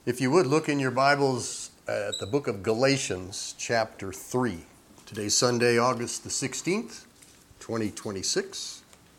If you would, look in your Bibles at the book of Galatians, chapter 3. Today's Sunday, August the 16th, 2026.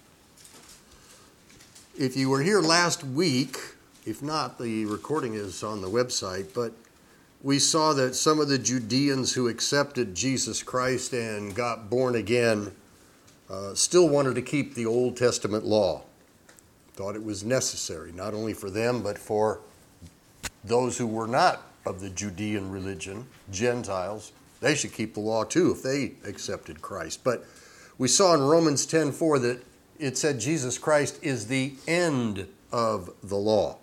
If you were here last week, if not, the recording is on the website, but we saw that some of the Judeans who accepted Jesus Christ and got born again still wanted to keep the Old Testament law. Thought it was necessary, not only for them, but for those who were not of the Judean religion, Gentiles. They should keep the law too if they accepted Christ. But we saw in Romans 10:4 that it said Jesus Christ is the end of the law.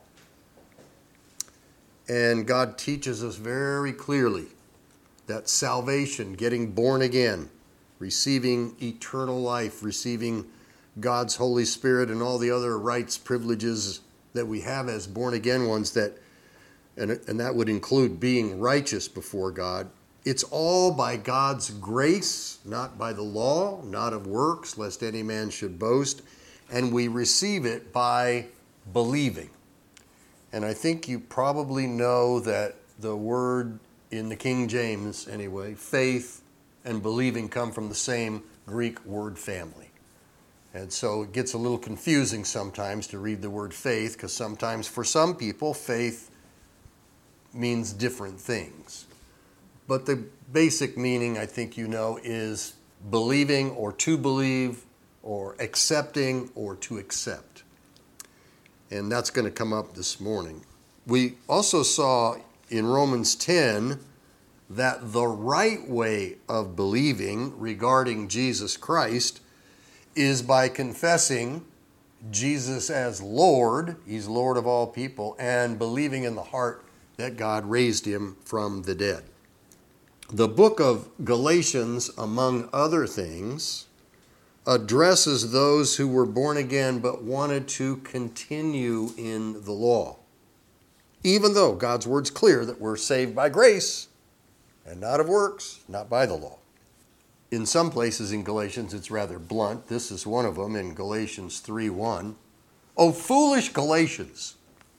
And God teaches us very clearly that salvation, getting born again, receiving eternal life, receiving God's Holy Spirit and all the other rights, privileges that we have as born again ones, and that would include being righteous before God. It's all by God's grace, not by the law, not of works, lest any man should boast. And we receive it by believing. And I think you probably know that the word in the King James, anyway, faith and believing come from the same Greek word family. And so it gets a little confusing sometimes to read the word faith, because sometimes for some people, faith means different things. But the basic meaning, I think you know, is believing or to believe or accepting or to accept. And that's going to come up this morning. We also saw in Romans 10 that the right way of believing regarding Jesus Christ is by confessing Jesus as Lord, He's Lord of all people, and believing in the heart that God raised Him from the dead. The book of Galatians, among other things, addresses those who were born again but wanted to continue in the law. Even though God's word's clear that we're saved by grace and not of works, not by the law. In some places in Galatians, it's rather blunt. This is one of them in Galatians 3:1. O foolish Galatians,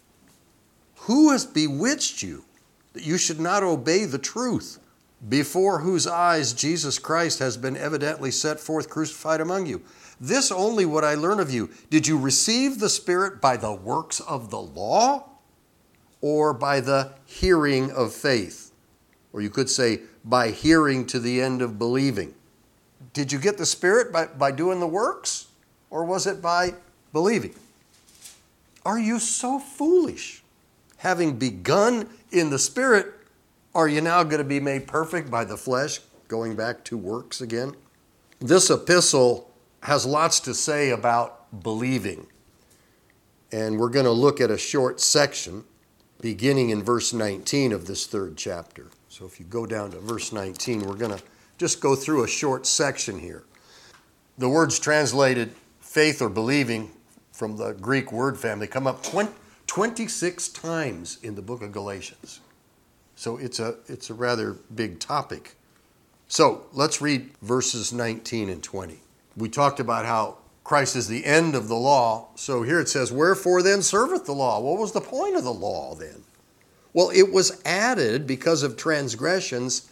who has bewitched you that you should not obey the truth, before whose eyes Jesus Christ has been evidently set forth crucified among you? This only would I learn of you. Did you receive the Spirit by the works of the law or by the hearing of faith? Or you could say by hearing to the end of believing. Did you get the Spirit by doing the works, or was it by believing? Are you so foolish? Having begun in the Spirit, are you now going to be made perfect by the flesh, going back to works again? This epistle has lots to say about believing. And we're going to look at a short section beginning in verse 19 of this third chapter. So if you go down to verse 19, we're going to just go through a short section here. The words translated faith or believing from the Greek word family come up 26 times in the book of Galatians. So it's a rather big topic. So let's read verses 19 and 20. We talked about how Christ is the end of the law. So here it says, wherefore then serveth the law? What was the point of the law then? Well, it was added because of transgressions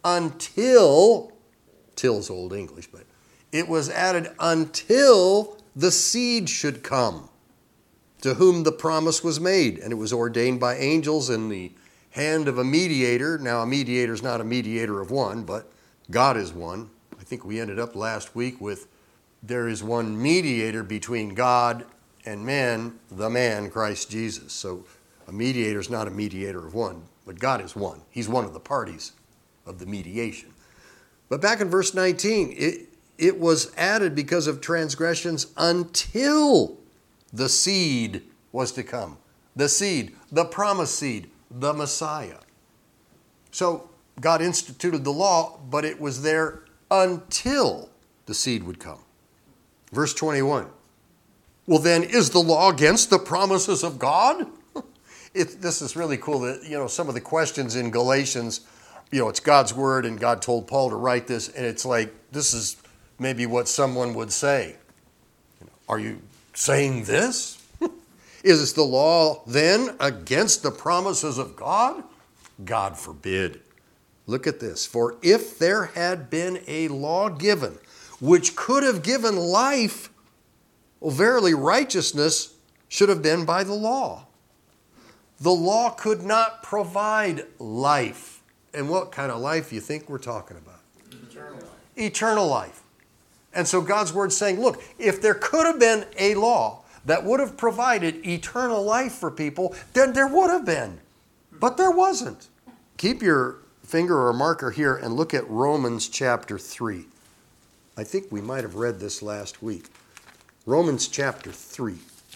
until, till's Old English, but it was added until the seed should come, to whom the promise was made. And it was ordained by angels in the hand of a mediator. Now, a mediator is not a mediator of one, but God is one. I think we ended up last week with there is one mediator between God and man, the man, Christ Jesus. So a mediator is not a mediator of one, but God is one. He's one of the parties of the mediation. But back in verse 19, it was added because of transgressions until the seed was to come. The seed, the promised seed, the Messiah. So God instituted the law, but it was there until the seed would come. Verse 21. Well, then, is the law against the promises of God? This is really cool that, some of the questions in Galatians, it's God's word and God told Paul to write this, and it's like, this is maybe what someone would say. Are you saying this? Is the law then against the promises of God? God forbid. Look at this. For if there had been a law given which could have given life, well, verily righteousness should have been by the law. The law could not provide life. And what kind of life do you think we're talking about? Eternal life. Eternal life. And so God's word's saying, look, if there could have been a law that would have provided eternal life for people, then there would have been. But there wasn't. Keep your finger or marker here and look at Romans chapter 3. I think we might have read this last week. Romans chapter 3.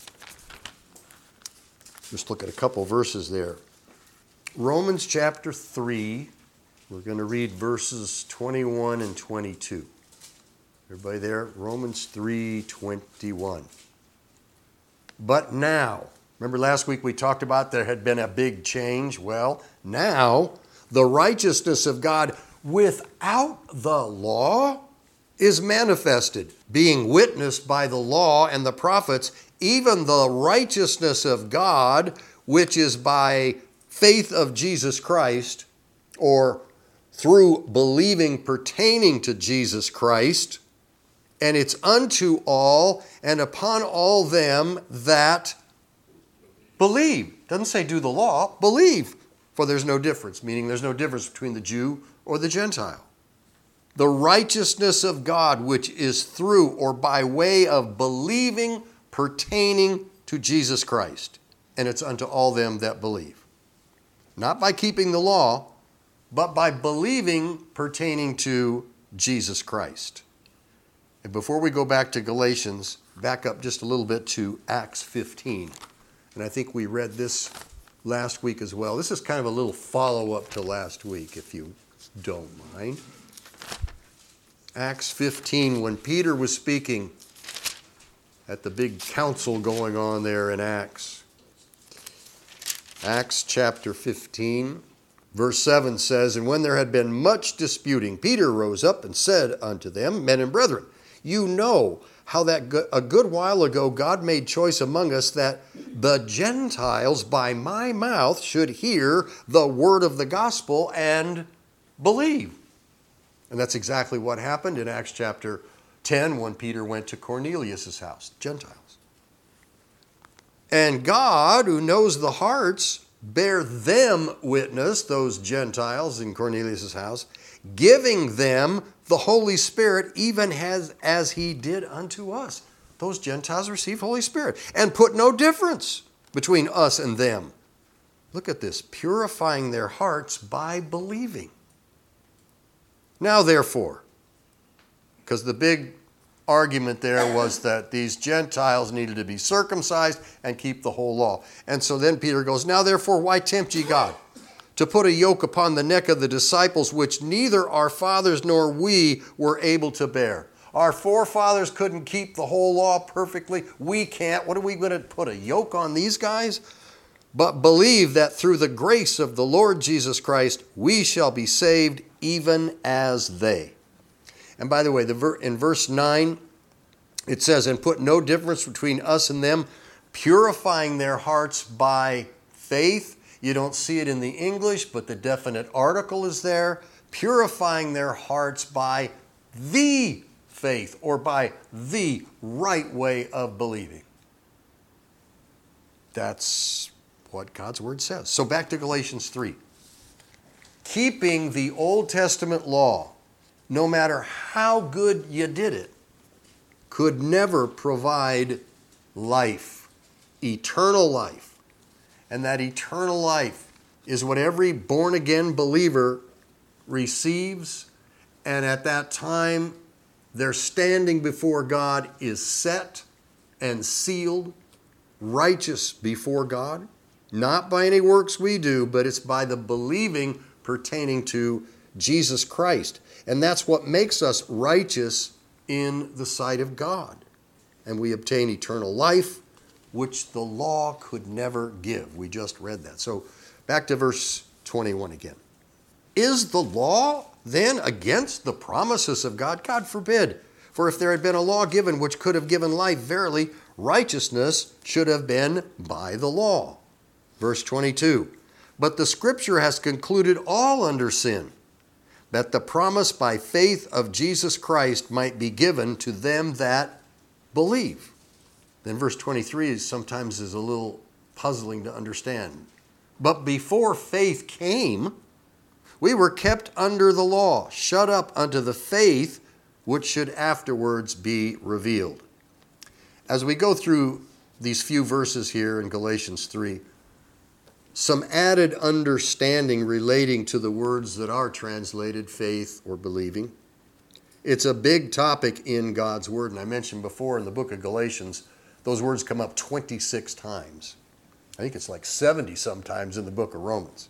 Just look at a couple verses there. Romans chapter 3, we're going to read verses 21 and 22. Everybody there? Romans 3:21. But now, remember last week we talked about there had been a big change? Well, now the righteousness of God without the law is manifested, being witnessed by the law and the prophets, even the righteousness of God, which is by faith of Jesus Christ, or through believing pertaining to Jesus Christ, and it's unto all and upon all them that believe. Doesn't say do the law, believe. For there's no difference, meaning there's no difference between the Jew or the Gentile. The righteousness of God, which is through or by way of believing pertaining to Jesus Christ. And it's unto all them that believe. Not by keeping the law, but by believing pertaining to Jesus Christ. And before we go back to Galatians, back up just a little bit to Acts 15. And I think we read this last week as well. This is kind of a little follow-up to last week, if you don't mind. Acts 15, when Peter was speaking at the big council going on there in Acts. Acts chapter 15, verse 7 says, And when there had been much disputing, Peter rose up and said unto them, Men and brethren, you know how that a good while ago God made choice among us that the Gentiles by my mouth should hear the word of the gospel and believe. And that's exactly what happened in Acts chapter 10 when Peter went to Cornelius' house, Gentiles. And God, who knows the hearts, bear them witness, those Gentiles in Cornelius' house, giving them the Holy Spirit, even as he did unto us. Those Gentiles received Holy Spirit and put no difference between us and them. Look at this, purifying their hearts by believing. Now therefore, because the big argument there was that these Gentiles needed to be circumcised and keep the whole law. And so then Peter goes, Now therefore, why tempt ye God to put a yoke upon the neck of the disciples, which neither our fathers nor we were able to bear? Our forefathers couldn't keep the whole law perfectly. We can't. What are we going to put a yoke on these guys? But believe that through the grace of the Lord Jesus Christ, we shall be saved even as they. And by the way, in verse 9, it says, And put no difference between us and them, purifying their hearts by faith. You don't see it in the English, but the definite article is there. Purifying their hearts by the faith, or by the right way of believing. That's what God's word says. So back to Galatians 3. Keeping the Old Testament law, no matter how good you did it, could never provide life, eternal life. And that eternal life is what every born-again believer receives. And at that time, their standing before God is set and sealed, righteous before God. Not by any works we do, but it's by the believing pertaining to Jesus Christ. And that's what makes us righteous in the sight of God. And we obtain eternal life, which the law could never give. We just read that. So back to verse 21 again. Is the law then against the promises of God? God forbid. For if there had been a law given which could have given life, verily Righteousness should have been by the law. Verse 22, but the Scripture has concluded all under sin, that the promise by faith of Jesus Christ might be given to them that believe. Then verse 23 sometimes is a little puzzling to understand. But before faith came, we were kept under the law, shut up unto the faith which should afterwards be revealed. As we go through these few verses here in Galatians 3, some added understanding relating to the words that are translated faith or believing. It's a big topic in God's Word, and I mentioned before in the book of Galatians, those words come up 26 times. I think it's like 70 sometimes in the book of Romans.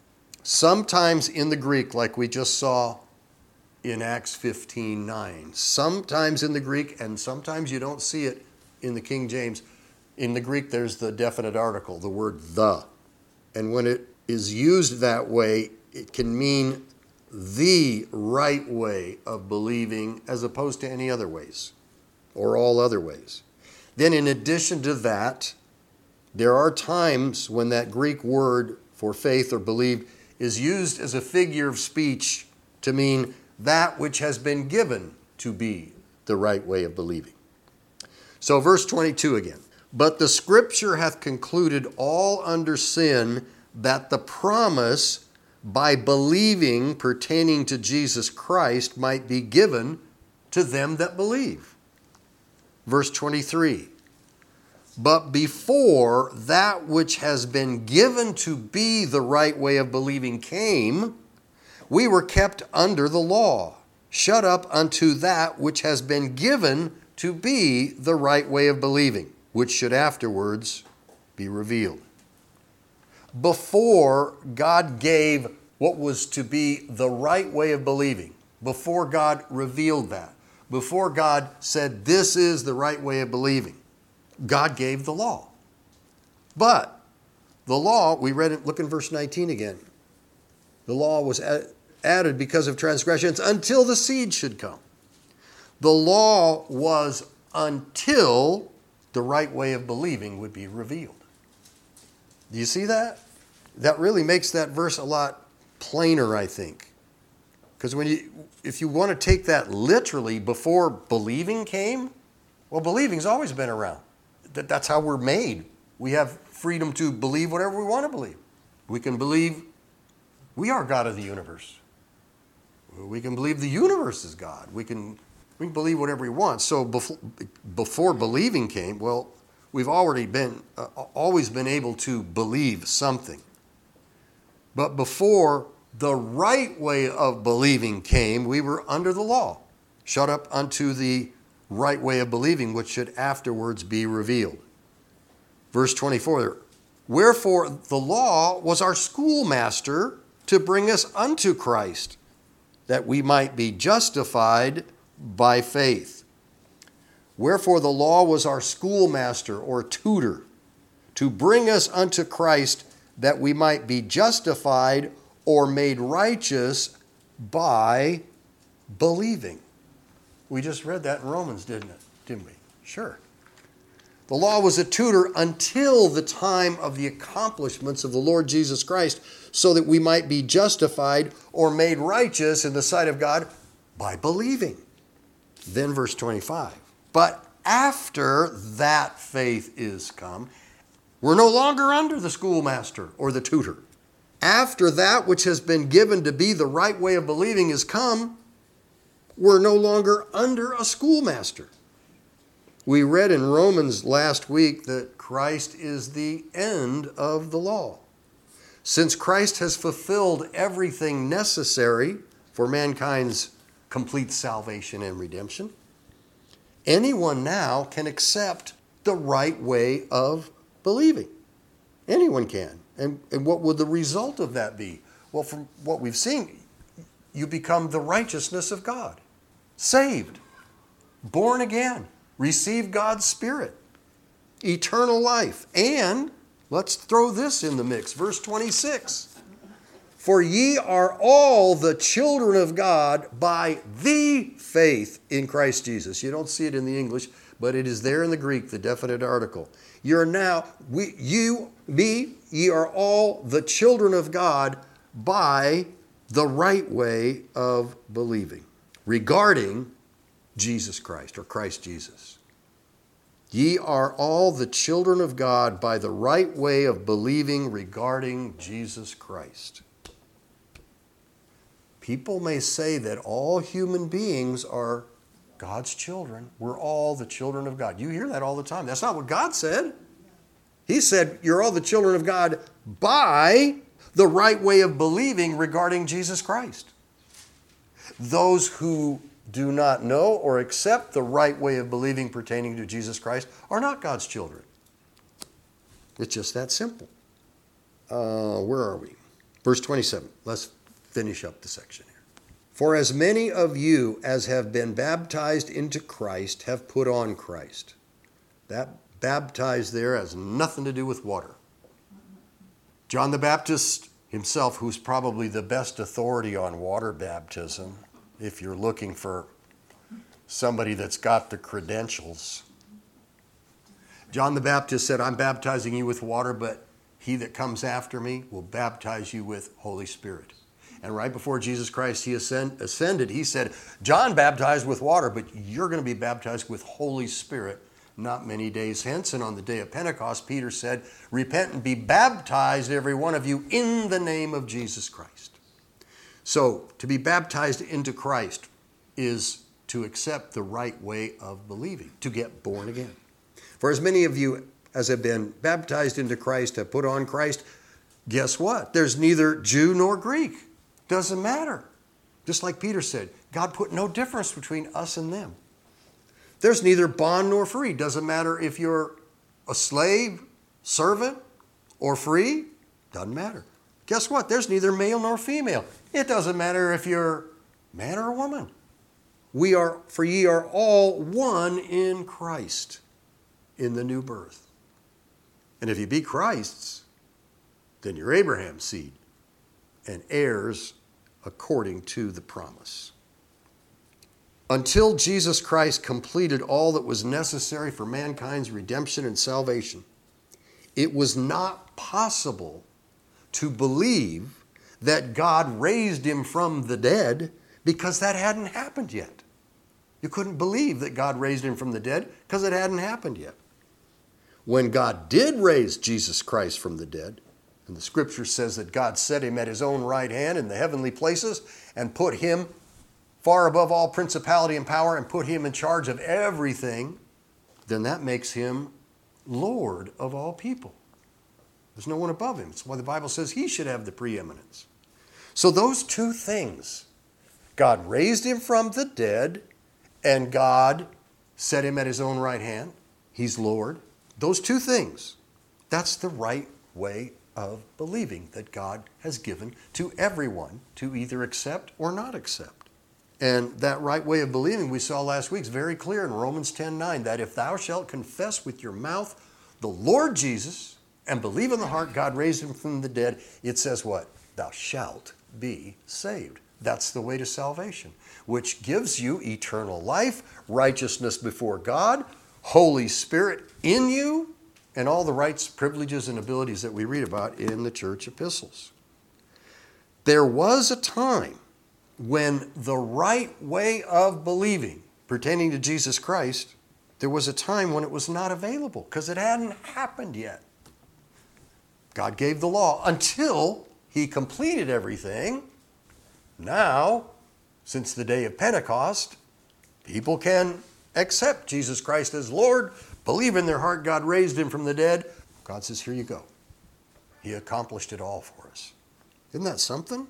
Sometimes in the Greek, like we just saw in Acts 15:9. Sometimes in the Greek, and sometimes you don't see it in the King James. In the Greek, there's the definite article, the word the. And when it is used that way, it can mean the right way of believing as opposed to any other ways or all other ways. Then in addition to that, there are times when that Greek word for faith or believe is used as a figure of speech to mean that which has been given to be the right way of believing. So verse 22 again. But the Scripture hath concluded all under sin, that the promise by believing pertaining to Jesus Christ might be given to them that believe. Verse 23. But before that which has been given to be the right way of believing came, we were kept under the law, shut up unto that which has been given to be the right way of believing, which should afterwards be revealed. Before God gave what was to be the right way of believing, before God revealed that, before God said this is the right way of believing, God gave the law. But the law, we read it, look in verse 19 again. The law was added because of transgressions until the seed should come. The law was until the right way of believing would be revealed. Do you see that? That really makes that verse a lot plainer, I think. Because if you want to take that literally, before believing came, well, believing's always been around. That's how we're made. We have freedom to believe whatever we want to believe. We can believe we are God of the universe. We can believe the universe is God. We can believe whatever we want. So before believing came, well, we've already been always been able to believe something. But before the right way of believing came, we were under the law, shut up unto the right way of believing, which should afterwards be revealed. Verse 24, wherefore the law was our schoolmaster to bring us unto Christ, that we might be justified by faith. Wherefore the law was our schoolmaster or tutor to bring us unto Christ, that we might be justified or made righteous by believing. We just read that in Romans, didn't we? Sure. The law was a tutor until the time of the accomplishments of the Lord Jesus Christ, so that we might be justified or made righteous in the sight of God by believing. Then verse 25. But after that faith is come, we're no longer under the schoolmaster or the tutor. After that which has been given to be the right way of believing is come, we're no longer under a schoolmaster. We read in Romans last week that Christ is the end of the law. Since Christ has fulfilled everything necessary for mankind's complete salvation and redemption, anyone now can accept the right way of believing. Anyone can. And what would the result of that be? Well, from what we've seen, you become the righteousness of God. Saved, born again, receive God's Spirit, eternal life. And let's throw this in the mix. Verse 26. For ye are all the children of God by the faith in Christ Jesus. You don't see it in the English, but it is there in the Greek, the definite article. Ye are all the children of God by the right way of believing, regarding Jesus Christ, or Christ Jesus. Ye are all the children of God by the right way of believing regarding Jesus Christ. People may say that all human beings are God's children. We're all the children of God. You hear that all the time. That's not what God said. He said, you're all the children of God by the right way of believing regarding Jesus Christ. Those who do not know or accept the right way of believing pertaining to Jesus Christ are not God's children. It's just that simple. Where are we? Verse 27. Let's finish up the section here. For as many of you as have been baptized into Christ have put on Christ. That baptized there has nothing to do with water. John the Baptist himself, who's probably the best authority on water baptism, if you're looking for somebody that's got the credentials. John the Baptist said, I'm baptizing you with water, but he that comes after me will baptize you with Holy Spirit. And right before Jesus Christ he ascended, he said, John baptized with water, but you're going to be baptized with Holy Spirit not many days hence. And on the day of Pentecost, Peter said, repent and be baptized, every one of you, in the name of Jesus Christ. So, to be baptized into Christ is to accept the right way of believing, to get born again. For as many of you as have been baptized into Christ have put on Christ, guess what? There's neither Jew nor Greek. Doesn't matter. Just like Peter said, God put no difference between us and them. There's neither bond nor free. Doesn't matter if you're a slave, servant, or free. Doesn't matter. Guess what? There's neither male nor female. It doesn't matter if you're man or a woman. For ye are all one in Christ, in the new birth. And if you be Christ's, then you're Abraham's seed and heirs according to the promise. Until Jesus Christ completed all that was necessary for mankind's redemption and salvation, it was not possible to believe that God raised him from the dead because that hadn't happened yet. You couldn't believe that God raised him from the dead because it hadn't happened yet. When God did raise Jesus Christ from the dead, and the scripture says that God set him at his own right hand in the heavenly places and put him far above all principality and power and put him in charge of everything, then that makes him Lord of all people. There's no one above him. That's why the Bible says he should have the preeminence. So those two things, God raised him from the dead and God set him at his own right hand. He's Lord. Those two things, that's the right way of believing that God has given to everyone to either accept or not accept. And that right way of believing we saw last week is very clear in Romans 10:9, that if thou shalt confess with your mouth the Lord Jesus and believe in the heart God raised him from the dead, it says what? Thou shalt be saved. That's the way to salvation, which gives you eternal life, righteousness before God, Holy Spirit in you, and all the rights, privileges, and abilities that we read about in the church epistles. There was a time when the right way of believing pertaining to Jesus Christ, there was a time when it was not available because it hadn't happened yet. God gave the law until he completed everything. Now, since the day of Pentecost, people can accept Jesus Christ as Lord, believe in their heart God raised him from the dead. God says, here you go. He accomplished it all for us. Isn't that something?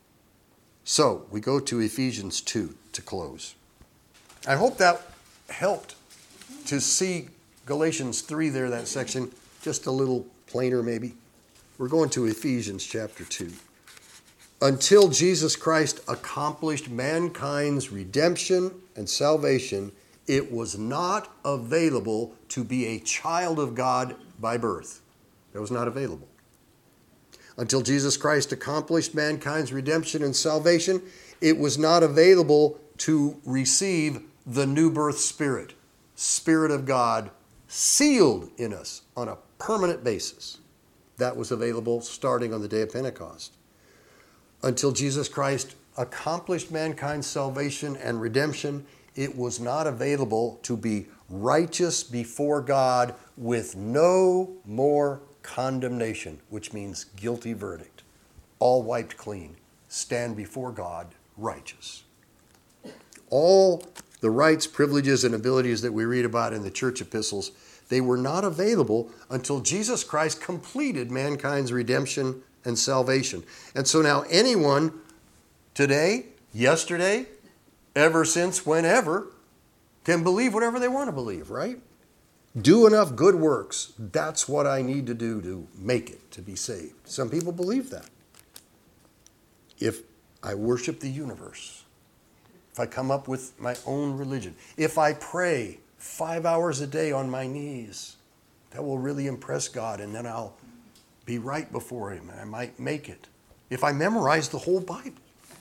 So, we go to Ephesians 2 to close. I hope that helped to see Galatians 3 there, that section, just a little plainer maybe. We're going to Ephesians chapter 2. Until Jesus Christ accomplished mankind's redemption and salvation, it was not available to be a child of God by birth. It was not available. Until Jesus Christ accomplished mankind's redemption and salvation, it was not available to receive the new birth spirit. Spirit of God sealed in us on a permanent basis. That was available starting on the day of Pentecost. Until Jesus Christ accomplished mankind's salvation and redemption, it was not available to be righteous before God with no more condemnation, which means guilty verdict. All wiped clean. Stand before God righteous. All the rights, privileges, and abilities that we read about in the church epistles, they were not available until Jesus Christ completed mankind's redemption and salvation. And so now anyone today, yesterday, ever since, whenever, can believe whatever they want to believe, right? Do enough good works. That's what I need to do to make it, to be saved. Some people believe that. If I worship the universe, if I come up with my own religion, if I pray 5 hours a day on my knees, that will really impress God, and then I'll be right before Him, and I might make it. If I memorize the whole Bible.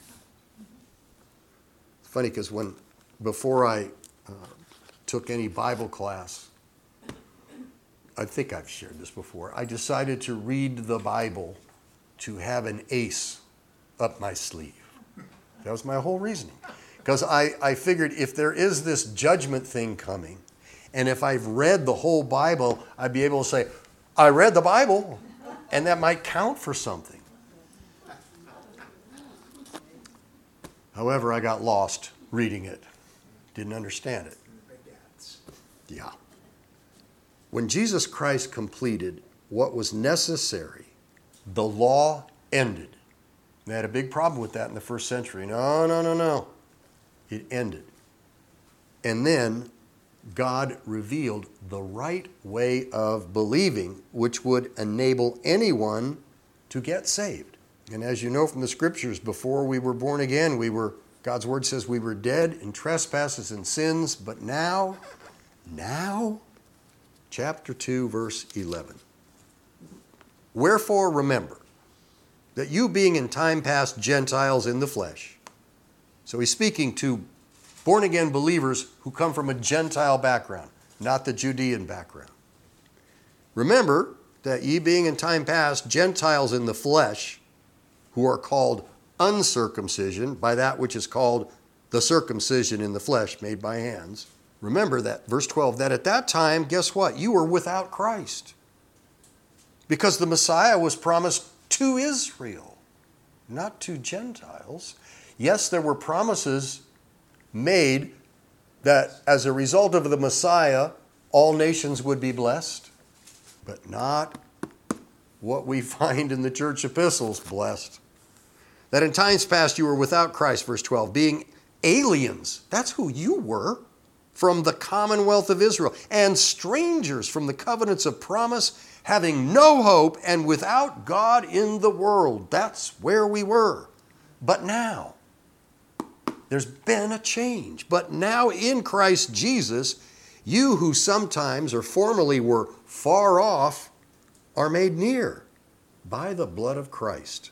It's funny because before I took any Bible class, I think I've shared this before, I decided to read the Bible to have an ace up my sleeve. That was my whole reasoning. Because I figured if there is this judgment thing coming, and if I've read the whole Bible, I'd be able to say, I read the Bible, and that might count for something. However, I got lost reading it. Didn't understand it. Yeah. When Jesus Christ completed what was necessary, the law ended. They had a big problem with that in the first century. No. It ended. And then God revealed the right way of believing, which would enable anyone to get saved. And as you know from the scriptures, before we were born again, God's word says we were dead in trespasses and sins, but now, chapter 2, verse 11. Wherefore remember that you being in time past Gentiles in the flesh. So he's speaking to born-again believers who come from a Gentile background, not the Judean background. Remember that ye being in time past Gentiles in the flesh, who are called uncircumcision by that which is called the circumcision in the flesh made by hands. Remember that, verse 12, that at that time, guess what? You were without Christ. Because the Messiah was promised to Israel, not to Gentiles. Yes, there were promises made that as a result of the Messiah, all nations would be blessed, but not what we find in the church epistles, blessed. That in times past you were without Christ, verse 12, being aliens, that's who you were, from the commonwealth of Israel, and strangers from the covenants of promise, having no hope and without God in the world. That's where we were. But now, there's been a change. But now in Christ Jesus, you who sometimes or formerly were far off are made near by the blood of Christ.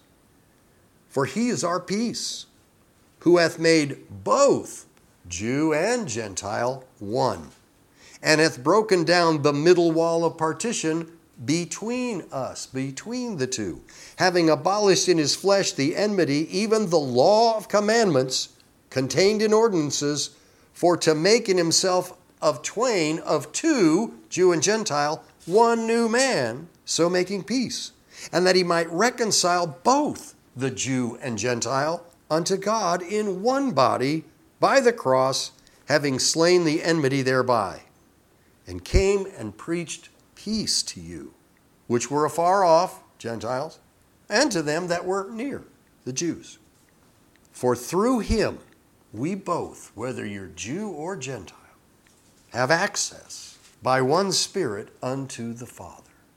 For he is our peace, who hath made both Jew and Gentile one, and hath broken down the middle wall of partition between us, between the two, having abolished in his flesh the enmity, even the law of commandments contained in ordinances, for to make in himself of twain, of two, Jew and Gentile, one new man, so making peace, and that he might reconcile both the Jew and Gentile unto God in one body by the cross, having slain the enmity thereby, and came and preached peace to you, which were afar off, Gentiles, and to them that were near, the Jews. For through him we both, whether you're Jew or Gentile, have access by one Spirit unto the Father.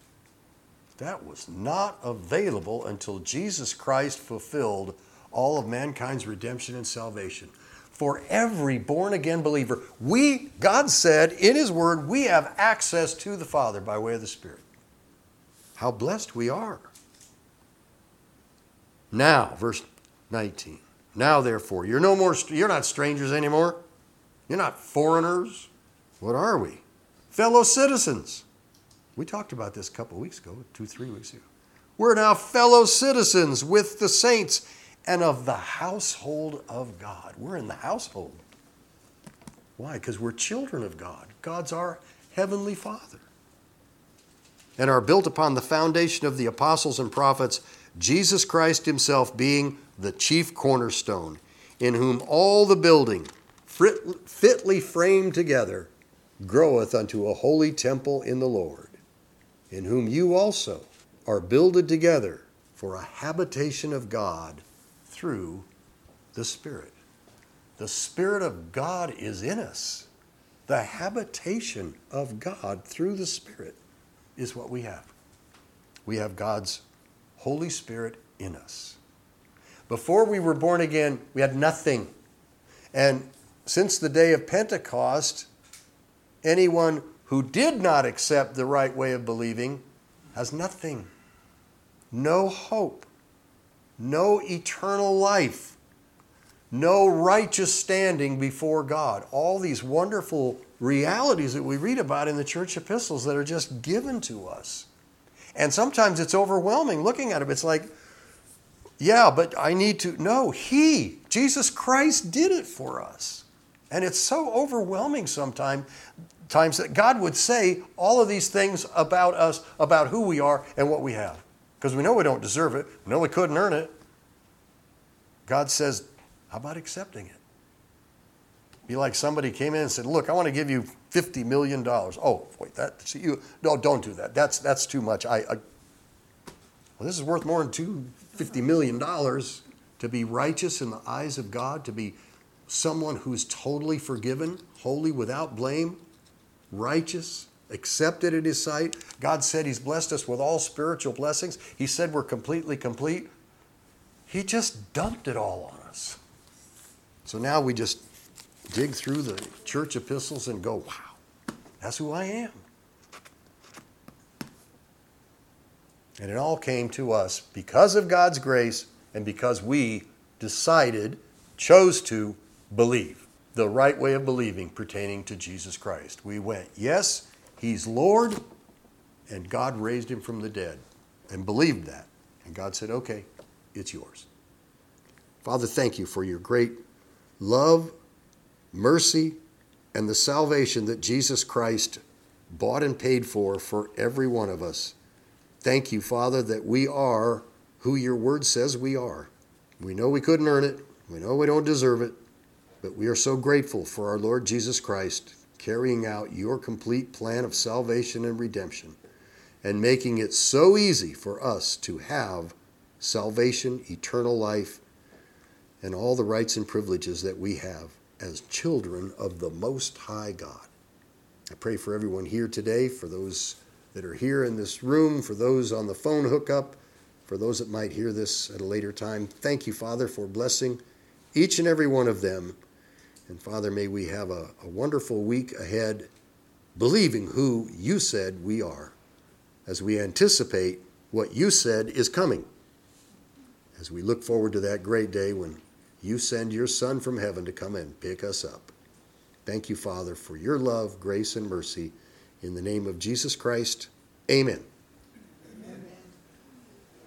That was not available until Jesus Christ fulfilled all of mankind's redemption and salvation. For every born-again believer, God said in his word, we have access to the Father by way of the Spirit. How blessed we are. Now, verse 19. Now, therefore, you're not strangers anymore. You're not foreigners. What are we? Fellow citizens. We talked about this a couple weeks ago, 2-3 weeks ago. We're now fellow citizens with the saints and of the household of God. We're in the household. Why? Because we're children of God. God's our heavenly Father. And are built upon the foundation of the apostles and prophets, Jesus Christ himself being the chief cornerstone, in whom all the building, fitly framed together, groweth unto a holy temple in the Lord, in whom you also are builded together for a habitation of God through the Spirit. The Spirit of God is in us. The habitation of God through the Spirit is what we have. We have God's Holy Spirit in us. Before we were born again, we had nothing. And since the day of Pentecost, anyone who did not accept the right way of believing has nothing. No hope, no eternal life, no righteous standing before God. All these wonderful realities that we read about in the church epistles that are just given to us. And sometimes it's overwhelming looking at them. It's like, yeah, but I need to. No, Jesus Christ did it for us. And it's so overwhelming sometimes that God would say all of these things about us, about who we are and what we have. Because we know we don't deserve it. We know we couldn't earn it. God says, how about accepting it? Be like somebody came in and said, look, I want to give you $50 million. Oh, wait, no, don't do that. That's too much. Well, this is worth more than $50 million to be righteous in the eyes of God, to be someone who's totally forgiven, holy, without blame, righteous, accepted in his sight. God said he's blessed us with all spiritual blessings. He said we're completely complete. He just dumped it all on us. So now we just dig through the church epistles and go, wow, that's who I am. And it all came to us because of God's grace and because we chose to believe the right way of believing pertaining to Jesus Christ. We went, yes, he's Lord, and God raised him from the dead, and believed that. And God said, okay, it's yours. Father, thank you for your great love, mercy, and the salvation that Jesus Christ bought and paid for every one of us. Thank you, Father, that we are who your word says we are. We know we couldn't earn it. We know we don't deserve it. But we are so grateful for our Lord Jesus Christ carrying out your complete plan of salvation and redemption and making it so easy for us to have salvation, eternal life, and all the rights and privileges that we have as children of the Most High God. I pray for everyone here today, for those that are here in this room, for those on the phone hookup, for those that might hear this at a later time. Thank you, Father, for blessing each and every one of them. And Father, may we have a wonderful week ahead, believing who you said we are, as we anticipate what you said is coming, as we look forward to that great day when you send your Son from heaven to come and pick us up. Thank you, Father, for your love, grace, and mercy. In the name of Jesus Christ, amen.